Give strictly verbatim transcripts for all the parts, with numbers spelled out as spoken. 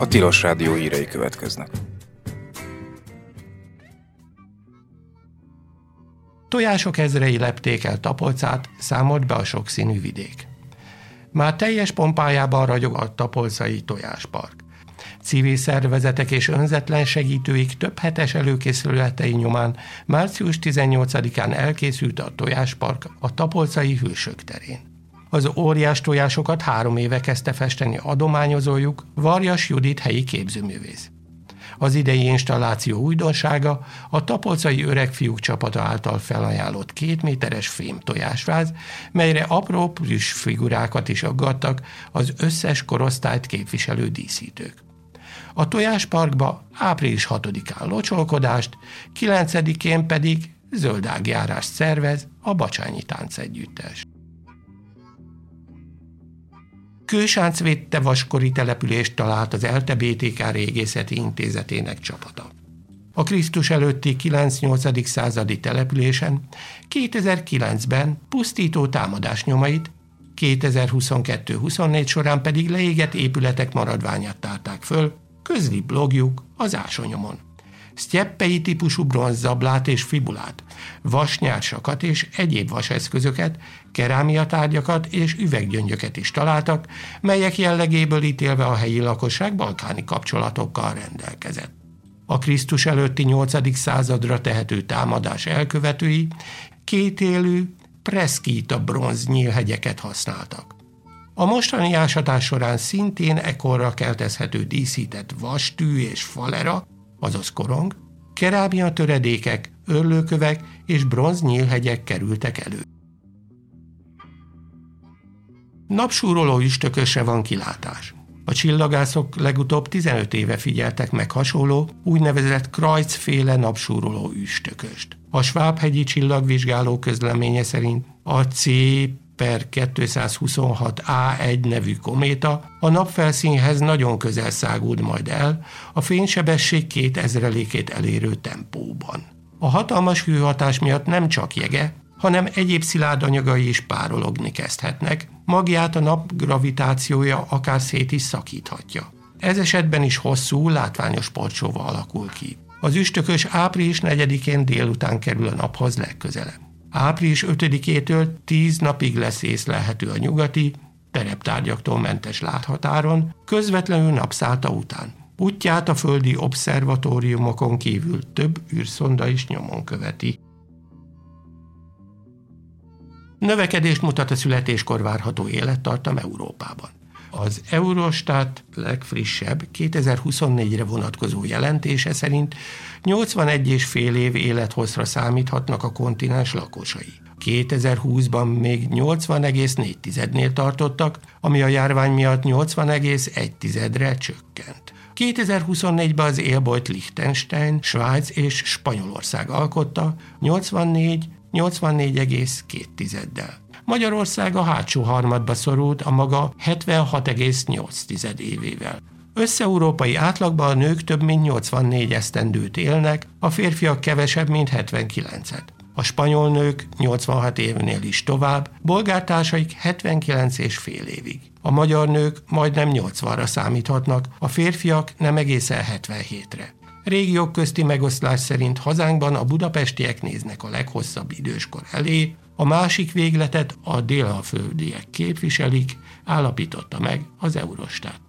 Tilos Rádió hírei következnek. Tojások ezrei lepték el Tapolcát, számolt be a sokszínű vidék. Már teljes pompájában ragyog a tapolcai tojáspark. Civil szervezetek és önzetlen segítőik több hetes előkészületei nyomán március tizennyolcadikán elkészült a tojáspark a tapolcai Hősök terén. Az óriás tojásokat három éve kezdte festeni adományozójuk, Varjas Judit helyi képzőművész. Az idei installáció újdonsága a tapolcai öregfiúk csapata által felajánlott két méteres fém tojásváz, melyre apró plüss figurákat is aggattak az összes korosztályt képviselő díszítők. A tojásparkba április hatodikán locsolkodást, kilencedikén pedig zöldágjárást szervez a Bacsányi Táncegyüttes. Kősáncvédte vaskori települést talált az ELTE bé té ká Régészeti Intézetének csapata. A Krisztus előtti kilenc-nyolcadik századi településen kétezer-kilencben pusztító támadás nyomait, kétezer-huszonkettő-huszonnégy során pedig leégett épületek maradványát tárták föl, közli blogjuk az ásonyomon. Sztyeppei típusú bronzzablát és fibulát, vasnyársakat és egyéb vaseszközöket, kerámiatárgyakat és üveggyöngyöket is találtak, melyek jellegéből ítélve a helyi lakosság balkáni kapcsolatokkal rendelkezett. A Krisztus előtti nyolcadik századra tehető támadás elkövetői kétélű preszkíta bronz nyílhegyeket használtak. A mostani ásatás során szintén ekkorra keltezhető díszített vastű és falera, azaz korong, kerámia töredékek, örlőkövek és bronz nyílhegyek kerültek elő. Napsúroló üstökösre van kilátás. A csillagászok legutóbb tizenöt éve figyeltek meg hasonló, úgynevezett Kreutz-féle napsúroló üstököst. A Svábhegyi csillagvizsgáló közleménye szerint a C per kétszázhuszonhat á egy nevű kométa a napfelszínhez nagyon közel száguld majd el, a fénysebesség két ezrelékét elérő tempóban. A hatalmas hőhatás miatt nem csak jege, hanem egyéb szilárd anyagai is párologni kezdhetnek, magját a nap gravitációja akár szét is szakíthatja. Ez esetben is hosszú, látványos sportsóva alakul ki. Az üstökös április negyedikén délután kerül a naphoz legközelebb. április ötödikétől tíz napig lesz észlelhető a nyugati, tereptárgyaktól mentes láthatáron, közvetlenül napszálta után. Útját a földi obszervatóriumokon kívül több űrszonda is nyomon követi. Növekedést mutat a születéskor várható élettartam Európában. Az Eurostat legfrissebb kétezer-huszonnégyre vonatkozó jelentése szerint nyolcvanegy és fél év élethosszra számíthatnak a kontinens lakosai. kétezer-húszban még nyolcvan egész négy tizednél tartottak, ami a járvány miatt nyolcvan egész egy tizedre csökkent. kétezer-huszonnégyben az élbolyt Liechtenstein, Svájc és Spanyolország alkotta nyolcvannégy nyolcvannégy egész két tizeddel. Magyarország a hátsó harmadba szorult a maga hetvenhat egész nyolc tized évével. Összeurópai átlagban a nők több mint nyolcvannégy esztendőt élnek, a férfiak kevesebb, mint hetvenkilencet. A spanyol nők nyolcvanhat évnél is tovább, bolgártársaik hetvenkilenc és fél évig. A magyar nők majdnem nyolcvanra számíthatnak, a férfiak nem egészen hetvenhétre. Régiók közti megoszlás szerint hazánkban a budapestiek néznek a leghosszabb időskor elé, a másik végletet a délalföldiek képviselik, állapította meg az Eurostat.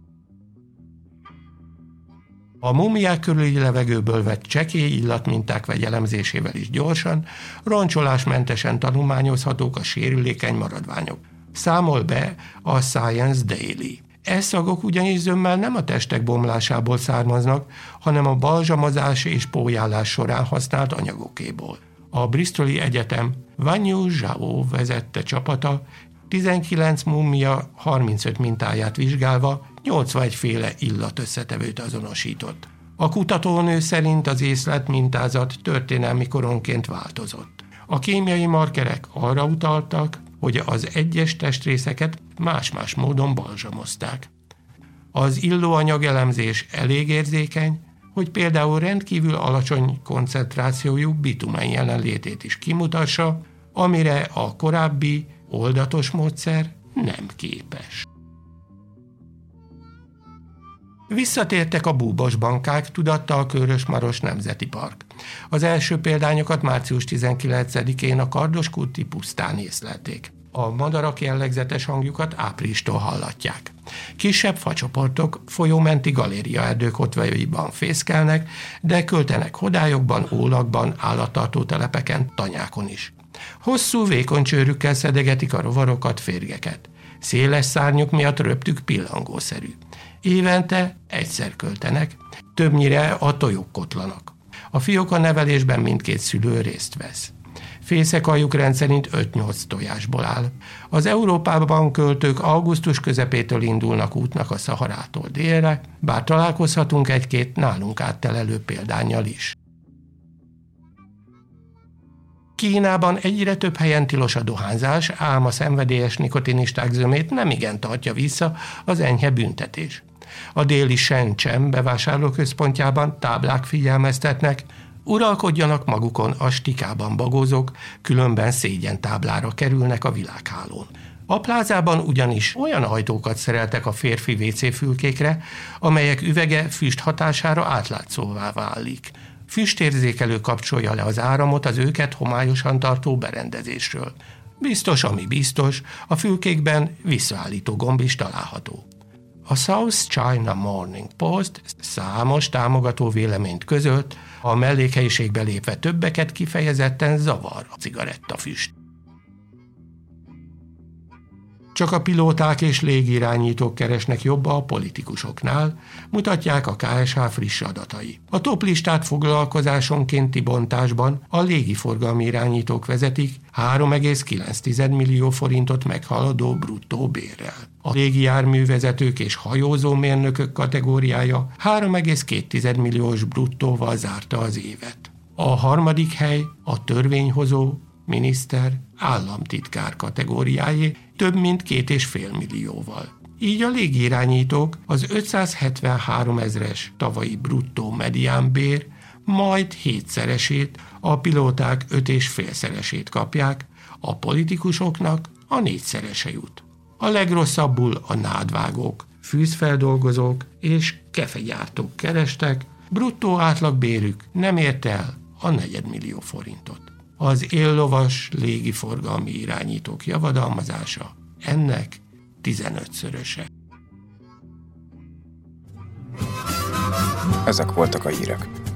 A múmiák körüli levegőből vett csekély illatminták vegyelemzésével is gyorsan, roncsolásmentesen tanulmányozhatók a sérülékeny maradványok. Számol be a Science Daily. E szagok ugyanis zömmel nem a testek bomlásából származnak, hanem a balzsamozás és pólyálás során használt anyagokéból. A Bristoli Egyetem Wanyu Zhao vezette csapata tizenkilenc múmia harmincöt mintáját vizsgálva nyolcvanegy féle illatösszetevőt azonosított. A kutatónő szerint az észlelt mintázat történelmi koronként változott. A kémiai markerek arra utaltak, hogy az egyes testrészeket más-más módon balzsamozták. Az illóanyag elemzés elég érzékeny, hogy például rendkívül alacsony koncentrációjú bitumen jelenlétét is kimutassa, amire a korábbi oldatos módszer nem képes. Visszatértek a búbos bankák, tudatta a Körös-Maros Nemzeti Park. Az első példányokat március tizenkilencedikén a Kardoskurti pusztán észlelték. A madarak jellegzetes hangjukat áprilistól hallatják. Kisebb facsoportok folyómenti galériaerdők hotvajaiban fészkelnek, de költenek hodályokban, ólakban, állattartó telepeken, tanyákon is. Hosszú, vékony csőrükkel szedegetik a rovarokat, férgeket. Széles szárnyuk miatt röptük pillangószerű. Évente egyszer költenek, többnyire a tojók kotlanak. A fióka nevelésben mindkét szülő részt vesz. Fészekajuk rendszerint öt-nyolc tojásból áll. Az Európában költők augusztus közepétől indulnak útnak a Szaharától délre, bár találkozhatunk egy-két nálunk áttelelő példánnyal is. Kínában egyre több helyen tilos a dohányzás, ám a szenvedélyes nikotinisták zömét nemigen tartja vissza az enyhe büntetés. A déli Shenzhen bevásárlóközpontjában táblák figyelmeztetnek, uralkodjanak magukon a stikában bagózók, különben szégyen táblára kerülnek a világhálón. A plázában ugyanis olyan ajtókat szereltek a férfi vé cé fülkékre, amelyek üvege füst hatására átlátszóvá válik. Füstérzékelő kapcsolja le az áramot az őket homályosan tartó berendezésről. Biztos, ami biztos, a fülkékben visszaállító gomb is található. A South China Morning Post számos támogató véleményt közölt, a mellékhelyiségbe lépve többeket kifejezetten zavar a cigarettafüst. Csak a pilóták és légirányítók keresnek jobba a politikusoknál, mutatják a ká es há friss adatai. A toplistát foglalkozásonkénti bontásban a légiforgalmi irányítók vezetik három egész kilenc millió forintot meghaladó bruttó bérrel. A légijárművezetők és hajózómérnökök kategóriája három egész két milliós bruttóval zárta az évet. A harmadik hely a törvényhozó, miniszter, államtitkár kategóriájé több mint két és fél millióval. Így a légirányítók az ötszázhetvenhárom ezres tavalyi bruttó mediánbér majd hétszeresét, a pilóták öt és félszeresét kapják, a politikusoknak a négyszerese jut. A legrosszabbul a nádvágók, fűzfeldolgozók és kefegyártók kerestek, bruttó átlagbérük nem ért el a negyedmillió forintot. Az éllovas légiforgalmi irányítók javadalmazása ennek tizenötszöröse. Ezek voltak a hírek.